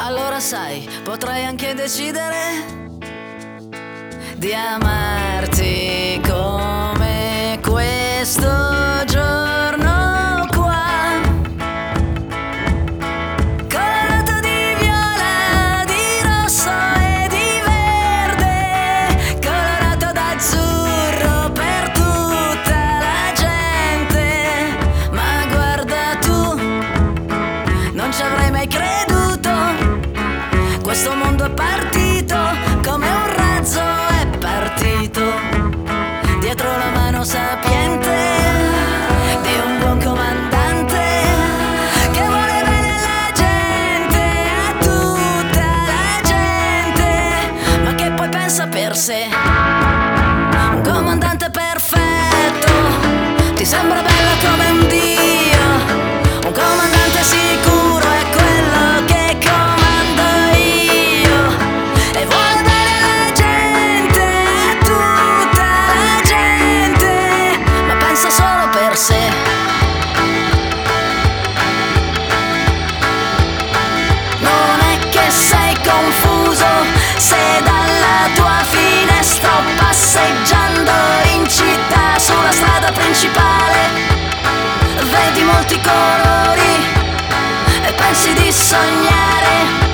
Allora sai, potrei anche decidere di amarti come questo giorno qua, colorato di viola, di rosso e di verde, colorato d'azzurro per tutta la gente. Ma guarda tu, non ci avrei mai creduto, questo mondo è partito come un razzo, è partito dietro la mano sapiente di un buon comandante che vuole bene alla gente, a tutta la gente, ma che poi pensa per sé. Un comandante perfetto, ti sembra bello come un dio, un comandante sicuro è quello che comando io e vuole bene alla gente, a tutta la gente, ma pensa solo per sé. Non è che sei confuso se dalla tua finestra o passeggiando in città sulla strada principale vedi molti colori e pensi di sognare